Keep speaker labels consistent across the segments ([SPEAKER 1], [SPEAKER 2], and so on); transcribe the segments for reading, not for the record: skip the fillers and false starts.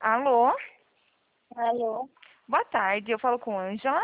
[SPEAKER 1] Alô?
[SPEAKER 2] Alô?
[SPEAKER 1] Boa tarde, eu falo com Ângela.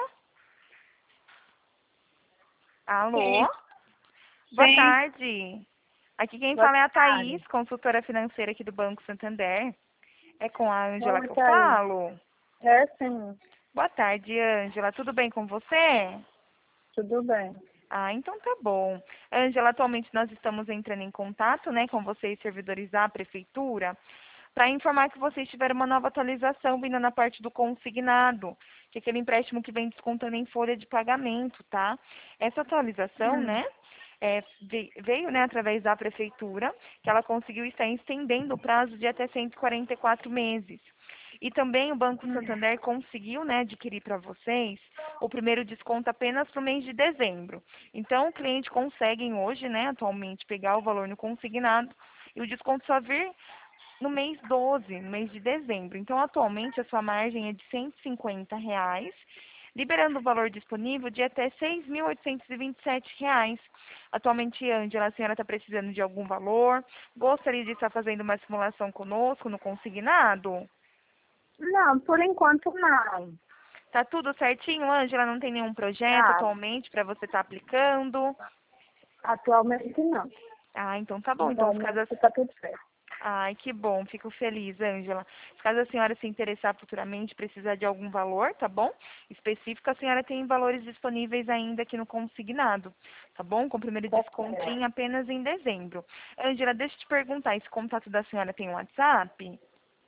[SPEAKER 2] Sim,
[SPEAKER 1] Alô? Boa
[SPEAKER 2] sim.
[SPEAKER 1] tarde. Aqui quem
[SPEAKER 2] Boa
[SPEAKER 1] fala é a
[SPEAKER 2] tarde.
[SPEAKER 1] Thaís, consultora financeira aqui do Banco Santander. É com a Ângela
[SPEAKER 2] Oi,
[SPEAKER 1] que eu
[SPEAKER 2] Thaís.
[SPEAKER 1] falo?
[SPEAKER 2] É sim,
[SPEAKER 1] Boa tarde, Ângela. Tudo bem com você?
[SPEAKER 2] tudo bem.
[SPEAKER 1] Ah, então tá bom. Ângela, atualmente nós estamos entrando em contato, né, com vocês, servidores da prefeitura, para informar que vocês tiveram uma nova atualização vindo na parte do consignado, que é aquele empréstimo que vem descontando em folha de pagamento, tá? Essa atualização,
[SPEAKER 2] Hum,
[SPEAKER 1] né, veio, né, através da prefeitura, que ela conseguiu estar estendendo o prazo de até 144 meses. E também o Banco
[SPEAKER 2] hum,
[SPEAKER 1] Santander conseguiu, né, adquirir para vocês o primeiro desconto apenas para o mês de dezembro. Então, o cliente consegue hoje, né, atualmente, pegar o valor no consignado e o desconto só vir no mês 12, no mês de dezembro. Então, atualmente, a sua margem é de R$ 150, liberando o valor disponível de até R$ 6.827. Atualmente, Ângela, a senhora está precisando de algum valor? Gostaria de estar fazendo uma simulação conosco no consignado?
[SPEAKER 2] Não, por enquanto não.
[SPEAKER 1] Tá tudo certinho, Ângela? Não tem nenhum projeto
[SPEAKER 2] Ah,
[SPEAKER 1] atualmente para você estar aplicando?
[SPEAKER 2] atualmente não.
[SPEAKER 1] Ah, então tá bom. Então, se caso
[SPEAKER 2] Atualmente está tudo certo.
[SPEAKER 1] Ai, que bom, fico feliz, Ângela. Se caso a senhora se interessar futuramente, precisar de algum valor, tá bom? Específico, a senhora tem valores disponíveis ainda aqui no consignado, tá bom? Com o primeiro
[SPEAKER 2] Tá certo.
[SPEAKER 1] descontinho apenas em dezembro. Ângela, deixa eu te perguntar, esse contato da senhora tem um WhatsApp?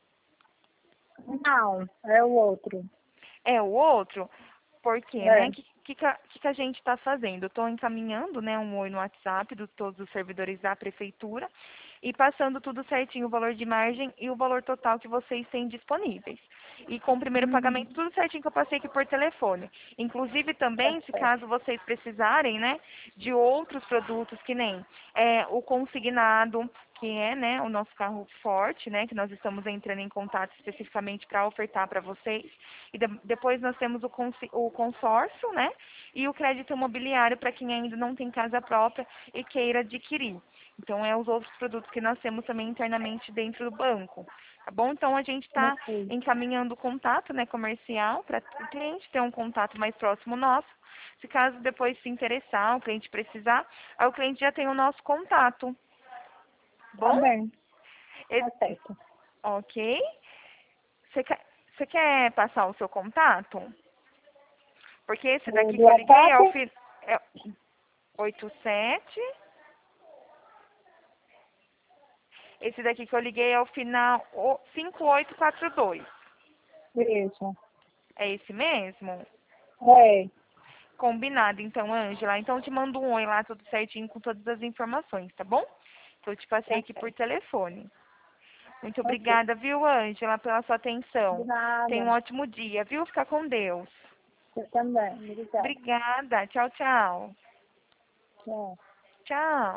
[SPEAKER 2] Não, é o outro.
[SPEAKER 1] É o outro? Por quê, né?
[SPEAKER 2] É.
[SPEAKER 1] O que a gente está fazendo? Eu estou encaminhando, né, um oi no WhatsApp de todos os servidores da prefeitura e passando tudo certinho, o valor de margem e o valor total que vocês têm disponíveis. E com o primeiro pagamento, tudo certinho que eu passei aqui por telefone. Inclusive
[SPEAKER 2] Tá
[SPEAKER 1] também, se
[SPEAKER 2] certo.
[SPEAKER 1] caso vocês precisarem, né, de outros produtos que nem o consignado, que é, né, o nosso carro forte, né, que nós estamos entrando em contato especificamente para ofertar para vocês. E depois nós temos o consórcio, né, e o crédito imobiliário para quem ainda não tem casa própria e queira adquirir. Então, é os outros produtos que nós temos também internamente dentro do banco. Tá bom? Então, a gente está
[SPEAKER 2] Ok.
[SPEAKER 1] encaminhando o contato, né, comercial para o cliente ter um contato mais próximo nosso. Se caso depois se interessar, o cliente precisar, aí o cliente já tem o nosso contato.
[SPEAKER 2] Tá
[SPEAKER 1] Bom?
[SPEAKER 2] bem.
[SPEAKER 1] E-
[SPEAKER 2] Tá certo.
[SPEAKER 1] ok. Você quer passar o seu contato? Porque esse
[SPEAKER 2] O
[SPEAKER 1] daqui
[SPEAKER 2] do
[SPEAKER 1] que eu liguei é
[SPEAKER 2] WhatsApp?
[SPEAKER 1] o 87. Esse daqui que eu liguei é o final 5842.
[SPEAKER 2] Isso.
[SPEAKER 1] É esse mesmo?
[SPEAKER 2] É.
[SPEAKER 1] Combinado, então, Ângela. Então, eu te mando um oi lá, tudo certinho, com todas as informações, tá bom? Que eu te passei
[SPEAKER 2] Tá
[SPEAKER 1] aqui por
[SPEAKER 2] certo.
[SPEAKER 1] telefone. Muito
[SPEAKER 2] Ok.
[SPEAKER 1] obrigada, viu, Ângela, pela sua
[SPEAKER 2] De
[SPEAKER 1] atenção. Tenha um
[SPEAKER 2] nada.
[SPEAKER 1] ótimo dia, viu? Fica com Deus.
[SPEAKER 2] Você também. Obrigada.
[SPEAKER 1] Obrigada. Tchau, tchau.
[SPEAKER 2] Tchau.
[SPEAKER 1] Tchau.